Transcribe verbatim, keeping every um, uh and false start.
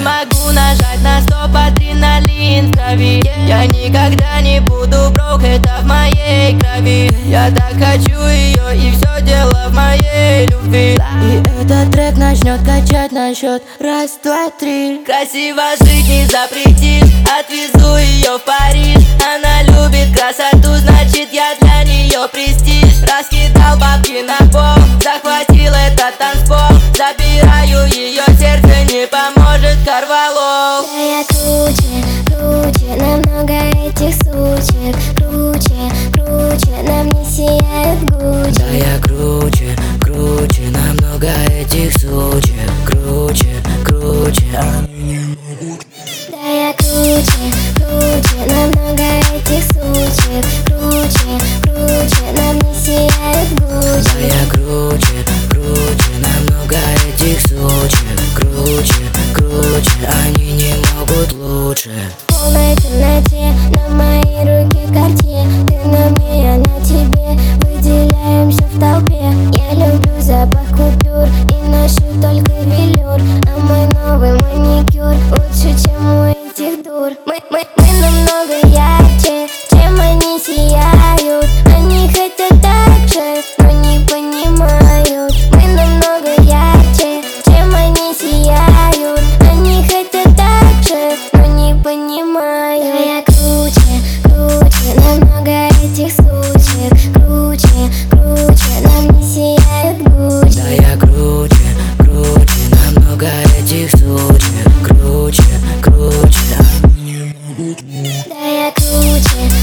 могу нажать на стоп, адреналин в крови. Я никогда не буду брок, это в моей крови. Я так хочу ее, и все дело в моей любви. И этот трек начнет качать на счет раз, два, три. Красиво жить не запретишь, отвезу ее в Париж. Она любит красоту, значит я для нее престиж. Раскидал бабки на пол, захватил этот танцпол. Забираю ее сердце, не поможет Корвалол. Да я круче, круче, намного этих сучек. Круче, круче, на мне сияет Гуччи. Да я круче, круче, намного этих сучек. Круче, круче, они не могут. Да я круче, круче, намного этих сучек. Круче, круче, на мне сияет Гуччи. Да я круче, круче, намного этих сучек. Круче, круче, они не могут лучше. В полной темноте на моей руке Cartier. Ты на мне, я на тебе, выделяемся в толпе. Я люблю запах купюр и ношу только велюр. А мой новый маникюр лучше, чем у этих дур. Мы, мы, мы намного ярче, чем они сияют. Они хотят так же, но не понимают. Мы намного ярче, чем они сияют. Они хотят так же, но не понимают. Да я круче, круче, намного этих сучек. Круче, круче, на мне сияет Гуччи. Да я круче, круче, намного этих сучек. Круче, круче, они не могут. Да я круче,